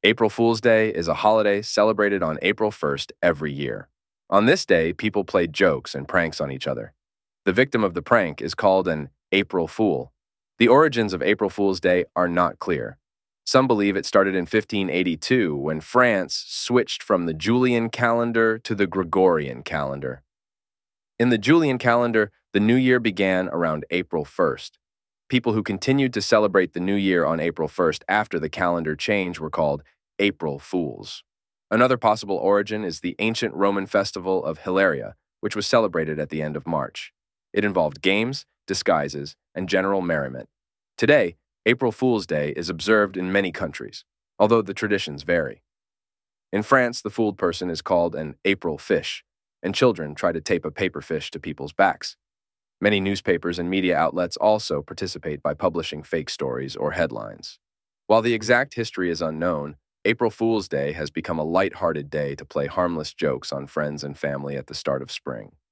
April Fool's Day is a holiday celebrated on April 1st every year. On this day, people play jokes and pranks on each other. The victim of the prank is called an April Fool. The origins of April Fool's Day are not clear. Some believe it started in 1582 when France switched from the Julian calendar to the Gregorian calendar. In the Julian calendar, the new year began around April 1st. People who continued to celebrate the new year on April 1st after the calendar change were called April Fools. Another possible origin is the ancient Roman festival of Hilaria, which was celebrated at the end of March. It involved games, disguises, and general merriment. Today, April Fool's Day is observed in many countries, although the traditions vary. In France, the fooled person is called an April fish, and children try to tape a paper fish to people's backs. Many newspapers and media outlets also participate by publishing fake stories or headlines. While the exact history is unknown, April Fool's Day has become a light-hearted day to play harmless jokes on friends and family at the start of spring.